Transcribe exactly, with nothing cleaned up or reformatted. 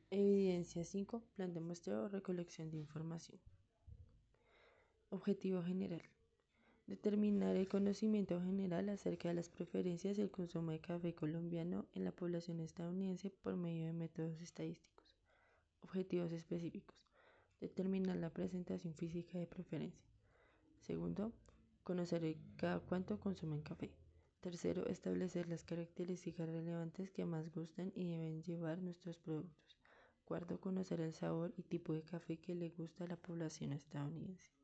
Evidencia cinco. Plan de muestreo o recolección de información. Objetivo general. Determinar el conocimiento general acerca de las preferencias y el consumo de café colombiano en la población estadounidense por medio de métodos estadísticos. Objetivos específicos. Determinar la presentación física de preferencia. Segundo, conocer cada cuánto consumen café. Tercero, establecer las características relevantes que más gustan y deben llevar nuestros productos. Cuarto, conocer el sabor y tipo de café que le gusta a la población estadounidense.